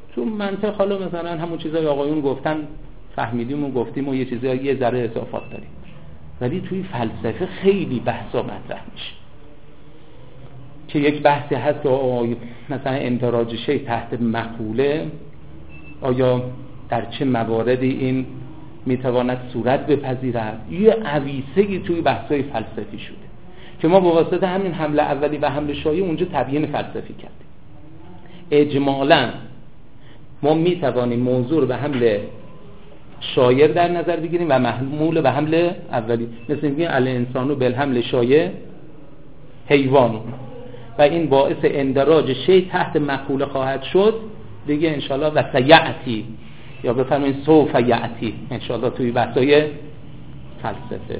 تو منطق حالا مثلا همون چیزای آقایون گفتن فهمیدیم و گفتیم و یه چیزایی یه ذره اضافات داریم، ولی توی فلسفه خیلی بحثا مطرح میشه که یک بحثی هست که مثلا اندراج شیء تحت مقوله آیا در چه مواردی این میتواند صورت بپذیرد. یه عویسه‌ای توی بحث‌های فلسفی شده که ما با واسطه همین حمله اولی و حمله شایع اونجا تبیین فلسفی کردیم. اجمالاً ما میتوانیم موضوع رو به حمله شایع در نظر بگیریم و محمول به حمله اولی، مثل میگیم الانسانو بالحمل شایع حیوانون، و این باعث اندراج شیء تحت مقوله خواهد شد دیگه انشالله. و سیعتی یا بفرمایید سوف یعتی انشالله توی بحثای فلسفه.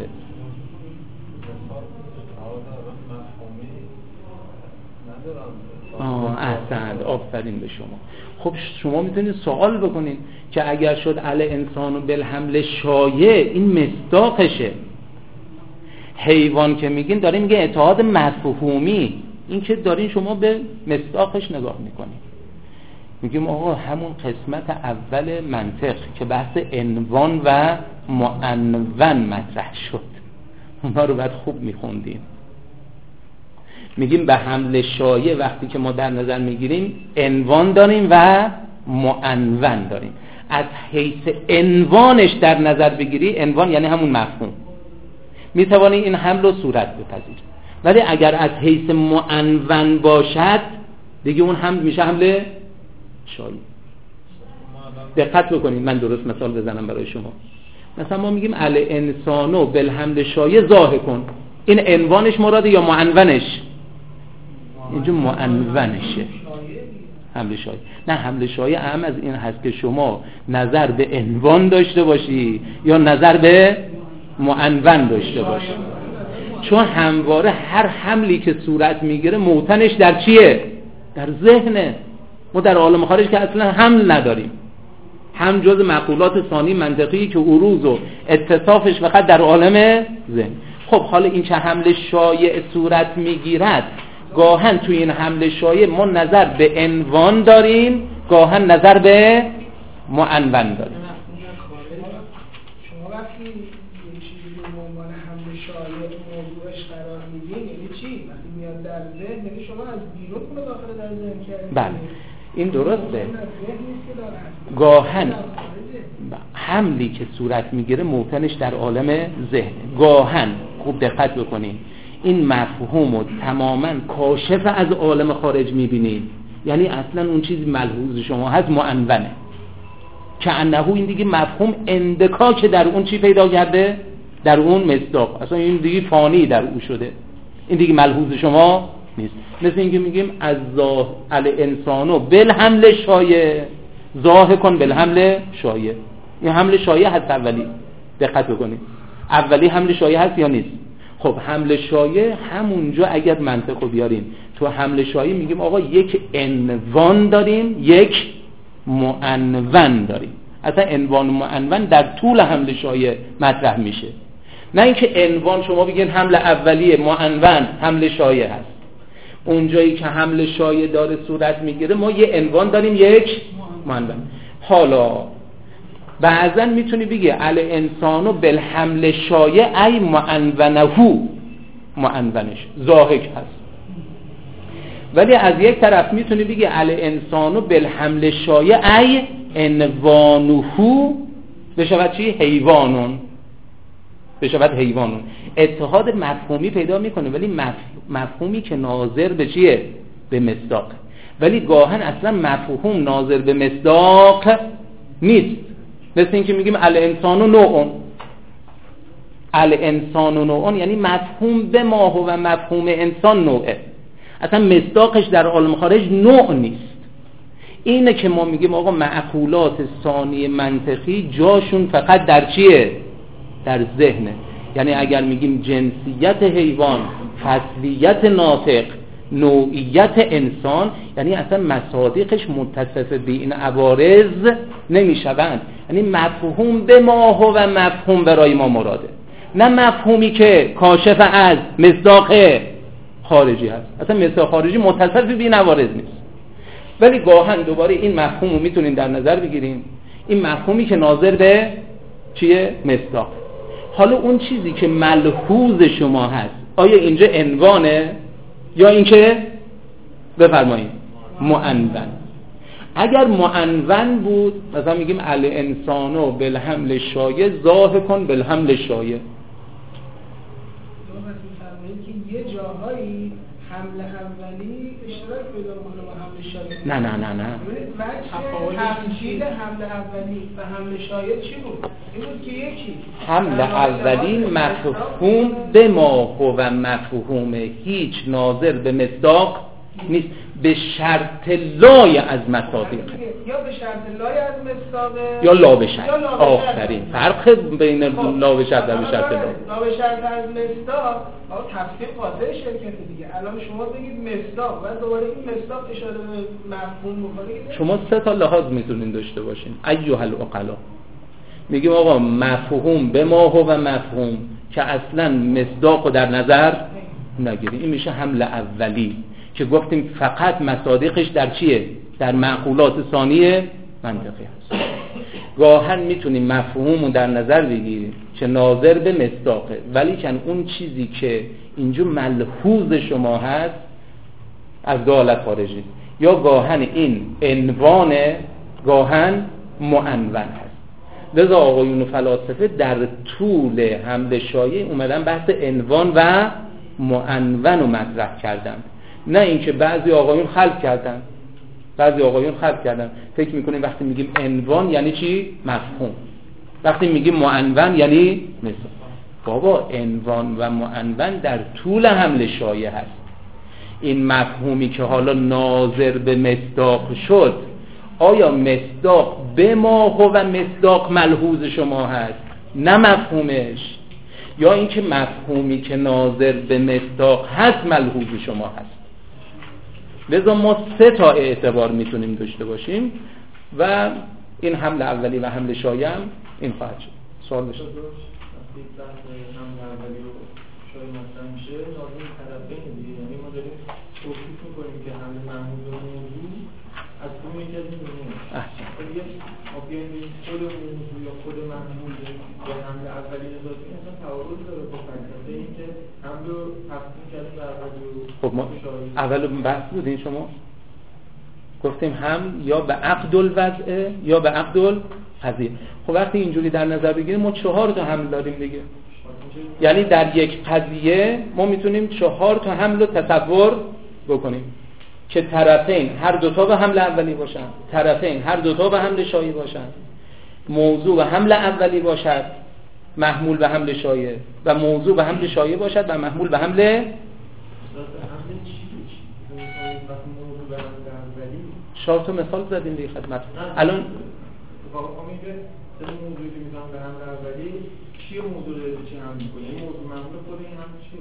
آه احسنت، آفرین به شما. خب شما میتونید سوال بکنید که اگر شد ال انسان بالحمل شایع، این مصداقشه. حیوان که میگین داریم میگه اتحاد مفهومی، این که دارین شما به مصداقش نگاه میکنید. میگیم آقا همون قسمت اول منطق که بحث عنوان و معنون مطرح شد، اونا رو باید خوب میخوندیم. میگیم به حمل شایع وقتی که ما در نظر میگیریم عنوان داریم و معنون داریم. از حیث عنوانش در نظر بگیری، عنوان یعنی همون مفهوم، میتوانی این حمل و صورت بپذیری. ولی اگر از حیث معنون باشد دیگه اون حمل میشه حمل شایع. دقت بکنید، من درست مثال بزنم برای شما. مثلا ما میگیم ال انسانو بالحمل شایع ضاحکون، این عنوانش مراده یا معنونش؟ اینجا معنونشه حمل شایع. نه، حمل شایع اهم از این هست که شما نظر به عنوان داشته باشی یا نظر به معنون داشته باشی، چون همواره هر حملی که صورت میگیره موتنش در چیه؟ در ذهنه. ما در عالم خارج که اصلا حمل نداریم، هم جز مقولات ثانی منطقی که عروض و اتصافش فقط در عالم ذهن. خب حالا این که حمل شایع صورت میگیرد، گاهن توی این حمل شایع ما نظر به عنوان داریم، گاهن نظر به معنون داریم. شما وقتی یه چیزی به عنوان حمل شایع موضوعش قرار میدین یعنی چی؟ وقتی میاد در ذهن یعنی شما از بیرون اون داخل در ذهن کردین. بله این درسته. گاهن حملی که صورت میگیره موتنش در عالم ذهن، گاهن خوب دقت بکنین این مفهوم رو تماما کاشف از عالم خارج میبینید، یعنی اصلا اون چیزی ملحوظ شما هست معنونه، که انهو این دیگه مفهوم اندکاک در اون چی پیدا کرده؟ در اون مصداق، اصلا این دیگه فانی در او شده، این دیگه ملحوظ شما نیست. مثل اینکه میگیم از ظاهر الانسانو بالحمل شایع ضاحکون بالحمل شایع. این حمل شایع هست اولی، دقت بکنید اولی حمل شایع هست یا نیست؟ خب حمل شایع همونجا اگر منطق رو بیاریم تو حمل شایع میگیم آقا یک عنوان داریم یک معنون داریم. اصلا عنوان و معنون در طول حمل شایع مطرح میشه، نه اینکه عنوان شما بگین حمل اولیه معنون حمل شایع هست. اونجایی که حمل شایع داره صورت میگیره ما یه عنوان داریم یک معنون. حالا بعضا میتونی بگی ال انسانو بالحمل شایع ای معنونه، معنونش ضاحک هست. ولی از یک طرف میتونی بگی ال انسانو بالحمل شایع ای عنوانه بشود چی؟ حیوانون، بشود حیوانون. اتحاد مفهومی پیدا میکنه، ولی مفهومی که ناظر به چیه؟ به مصداق. ولی گاهن اصلا مفهوم ناظر به مصداق نیست. مثل این که میگیم الانسان نوعون، الانسان نوعون یعنی مفهوم به ما و مفهوم انسان نوعه، اصلا مصداقش در عالم خارج نوع نیست. اینه که ما میگیم آقا معقولات ثانی منطقی جاشون فقط در چیه؟ در ذهنه. یعنی اگر میگیم جنسیت حیوان، فصلیت ناطق، نوعیت انسان، یعنی اصلا مصادیقش متصف به این عوارض نمیشوند. یعنی مفهوم به ما و مفهوم برای ما مراده، نه مفهومی که کاشف از مصداق خارجی هست. اصلا مصداق خارجی متصف به این عوارض نیست. ولی گاهن دوباره این مفهوم رو میتونیم در نظر بگیریم، این مفهومی که ناظر به چیه؟ مصداق. حالا اون چیزی که ملحوظ شما هست آیا اینجا عنوانه یا اینکه بفرمایید معنون؟ اگر معنون بود مثلا میگیم الانسانو بالحمل شایع ضاحکن بالحمل شایع، یه جاهایی حمل اولی اشتراک پیدا کنه با حمل شایع. نه نه نه نه تفصیل حمل اولی و حمل شایع چی بود؟ این بود که یکی حمل اولی مفهوم به ما هو مفهوم هیچ ناظر به مصداق نیست، به شرط لای از مصادیق، یا به شرط لای از مصداق یا لا به شرط. آخرین فرق بین لا به شرط و به شرط لا. لا به شرط از مصداق آقا تفسیر قاطع شرکت دیگه. الان شما بگید مصداق و دوباره این مصداق اشاره به مفهوم بکنه. شما سه تا لحاظ میتونین داشته باشین ایها العقلا. میگیم آقا مفهوم به ما هو و مفهوم که اصلا مصداقو در نظر نگیریم، این میشه حمل اولی که گفتیم فقط مصادیقش در چیه؟ در معقولات ثانیه منطقی هست. گاهن میتونیم مفهومو در نظر بگیریم که ناظر به مصداقه، ولی که اون چیزی که اینجا ملحوظ شما هست از دالت خارجی، یا گاهن این عنوانه گاهن معنون هست. لذا آقایون فلاسفه در طول حمل شایع اومدن بحث عنوان و معنون رو مطرح کردن، نه اینکه بعضی آقایون خلق کردن بعضی آقایون خلق کردن فکر میکنیم وقتی میگیم عنوان یعنی چی؟ مفهوم. وقتی میگیم معنون یعنی مثل. بابا عنوان و معنون در طول حمل شایع هست. این مفهومی که حالا ناظر به مصداق شد، آیا مصداق به ما هو مصداق ملحوظ شما هست نه مفهومش، یا اینکه مفهومی که ناظر به مصداق هست ملحوظ شما هست؟ لذا ما سه تا اعتبار میتونیم داشته باشیم و این حمل اولی و حمل شایع این خواهد شد. سوال داشته وقتی بحث حمل اولی رو شایع مطرح میشه لازم طرفین دیگه، یعنی ما داریم توصیف میکنیم که حمل محمول و موضوع از کدوم یکی از این دونه احسن دیگه ما بیایم بگیم خود موضوع یا خود محمول یا حمل اولی اضافی اصلا تعارض داره با فلسفه این که حمل رو تقسیم کردیم به اولی و خب ما اول بحث بودین شما گفتیم هم یا به عقد الوضع یا به عقد القضیه. خب وقتی اینجوری در نظر بگیریم ما چهار تا حمل داریم دیگه، یعنی در یک قضیه ما میتونیم چهار تا حمل رو تصور بکنیم که طرفین هر دوتا به حمل اولی باشن، طرفین هر دوتا به حمل شایع باشن، موضوع به حمل اولی باشد محمول به حمل شایع و موضوع به حمل شایع باشد و محمول به حمل چهار تا مثال زدیم دیگه خدمت. الان واقعا میگه این موضوعی که میذارم به حمل اولی چیه؟ موضوع رو چی حمل می‌کنه؟ این موضوع محمول خود این هم چیه؟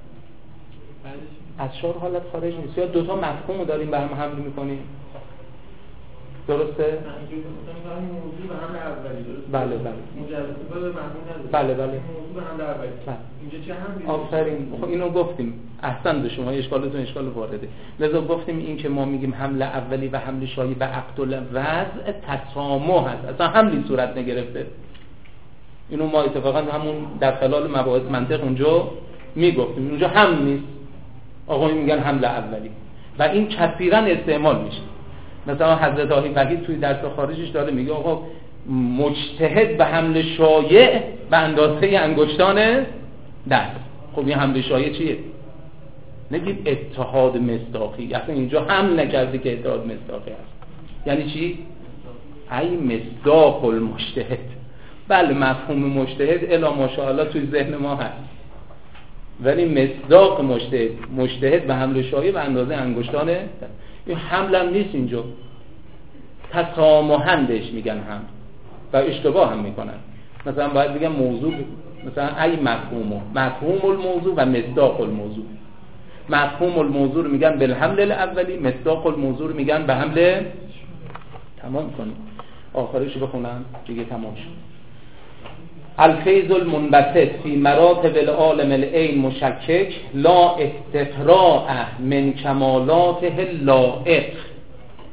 از چهار حالت خارج نیست، یا دوتا مفهوم رو داریم به هم حمل میکنیم. درسته؟ موضوع به حمل اولی درسته؟ بله بله مجرد به محمول نداره. بله بله موضوع به حمل اولی بله. اینجا چه حملی؟ آفرین. خب اینو گفتیم احسنت، شما اشکالتون اشکال وارده. لذا گفتیم این که ما میگیم حمل اولی و حمل شایع به عقد الوضع تسامح هست، اصلا حملی صورت نگرفته. اینو ما اتفاقا همون در خلال مباحث منطق اونجا میگفتیم، اونجا هم نیست، آقایون میگن حمل اولی و این کثیرا استعمال میشه. مثلا حضرت آقای وحید توی درس خارجش داره میگه آقا مجتهد به حمل شایع به اندازه انگشتان دست. خب این حمل شایع چیه؟ نگید اتحاد مصداقی، اصلا اینجا حمل نکرده که اتحاد مصداقی هست. یعنی چی؟ ای مصداق المجتهد. بله مفهوم مجتهد الا ماشاءالله توی ذهن ما هست، ولی مصداق مجتهد مجتهد به حمل شایع به اندازه انگشتان این حمل هم نیست، اینجا تسامحاً بهش میگن هم و اشتباه هم میکنن. مثلا باید بگم موضوع، مثلا ای مفهوم مفهوم الموضوع و مصداق الموضوع. مفهوم الموضوع رو میگن بالحمل الاولی، مصداق الموضوع رو میگن به حمل. تمام کنیم آخرش بخونم دیگه تمام شد. الفیض المنبسط فی مراتب العالم العین مشکک لا استقراء من کمالاته اللائق.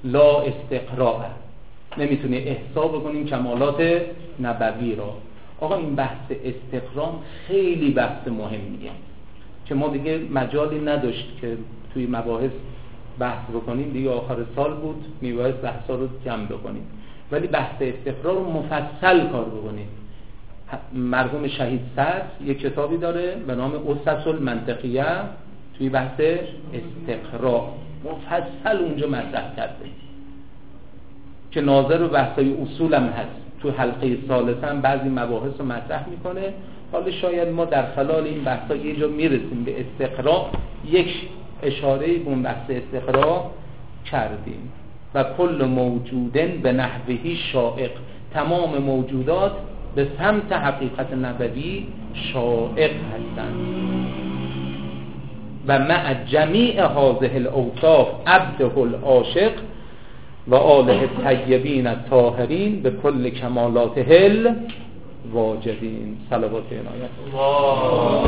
لا استقراء، نمیتونی احسا بکنیم کمالات نبوی را. آقا این بحث استقرام خیلی بحث مهمیه که ما دیگه مجالی نداشت که توی مباحث بحث بکنیم، دیگه آخر سال بود میباید بحثا رو جمع بکنیم، ولی بحث استقرار رو مفصل کار بکنیم. مرحوم شهید صدر یک کتابی داره به نام اسس المنطقیه، توی بحث استقرار مفصل اونجا مطرح کرده که ناظر و بحثای اصول هم هست. تو حلقه ثالثه هم بعضی مباحث رو مطرح میکنه. حالا شاید ما در خلال این بحثا یه جا میرسیم به استقرار، یک اشاره به اون بحث استقرار کردیم. و کل موجودن به نحوهی شائق، تمام موجودات به سمت حقیقت نبوی شائق هستند. و مع جمیع هذه الاوصاف عبده العاشق و آله الطیبین الطاهرین به کل کمالاته الواجبین. صلوات عنایت.